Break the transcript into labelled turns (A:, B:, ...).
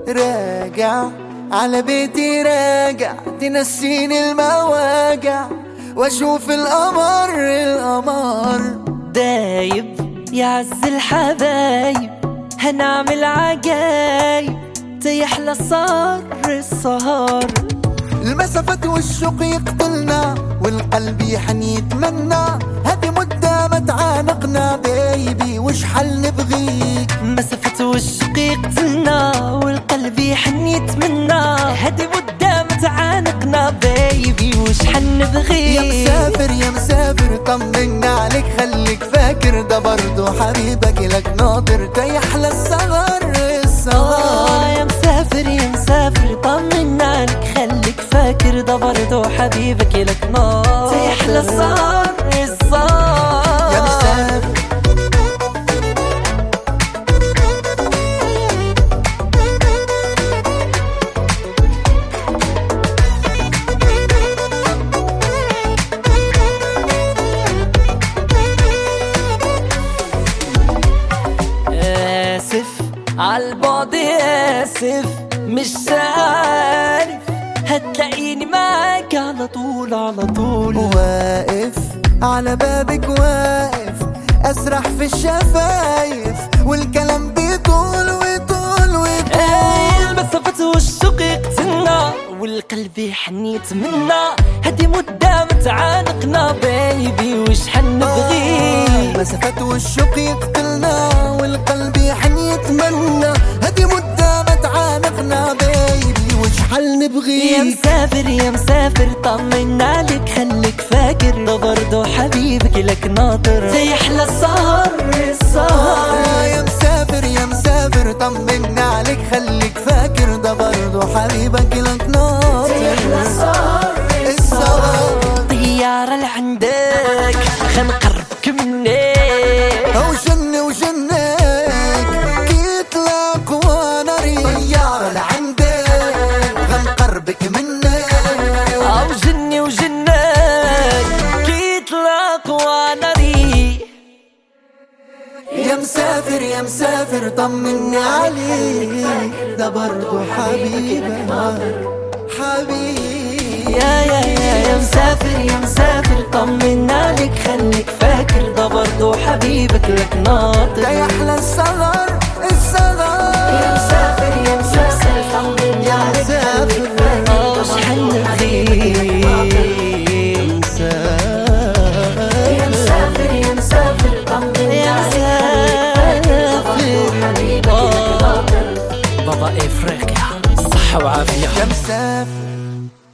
A: راجع على بيتي، راجع تنسيني المواجع واشوف القمر
B: دايب يا عز الحبايب، هنعمل عجايب تيحلى صار السهر.
A: المسافات والشوق يقتلنا والقلب يحن يتمنى، هذه مدة ما تعانقنا بيبي وش حل نبغيك.
B: مسافة والشوق يقتلنا والقلب يحن يتمنى، هذه مدة ما تعانقنا بيبي وش حل نبغيك.
A: يا مسافر يا مسافر طمنا عليك، خليك فاكر ده برضو حبيبك لك ناطر تيحلى الصغر
B: يا مسافر يا مسافر طمنا عليك، خليك فاكر ده برضو حبيبك لك نار تيحلى الصار
A: يا مسافر.
B: آسف عالبعد، آسف مش عارف هتلاقيني معاك على طول على طول.
A: واقف على بابك واقف، اسرح في الشفايف والكلام بيطول ويطول ويطول.
B: المسافة والشوق يقتلنا والقلب يحن يتمنى، هدي مدة متعانقنا بيبي وش حنبغي.
A: المسافات والشوق يقتلنا والقلب يحن يتمنى، هدي مدة متعانقنا بيبي وش حل نبغي.
B: يا مسافر يا مسافر طمنا عليك، خليك فاكر ده برضو حبيبك لك ناطر تيحلى السهر
A: يا مسافر يا مسافر طمنا عليك، خليك فاكر ده برضو حبيبك لك ناطر
B: تيحلى السهر. طيارة لعندك خنقربك منك
A: وجنك كيتلاق وانا ريح. طيارة لعندك غنقربك منك
B: وجنك كيتلاق وانا ريح.
A: يا مسافر يا مسافر طمني عليك، ده برضو حبيبك
B: يا مسافر يا مسافر طمنا عليك، خليك فاكر ده برضو حبيبك لك ناطر
A: تيحلى الصغر
B: يا مسافر يا مسافر طمنا عليك، خليك فاكر وش حنبغيك. يا مسافر يا مسافر طمنا عليك، خليك فاكر ده برضو حبيبك لك ناطر. بابا افريقيا صحة وعافية.
A: يا مسافر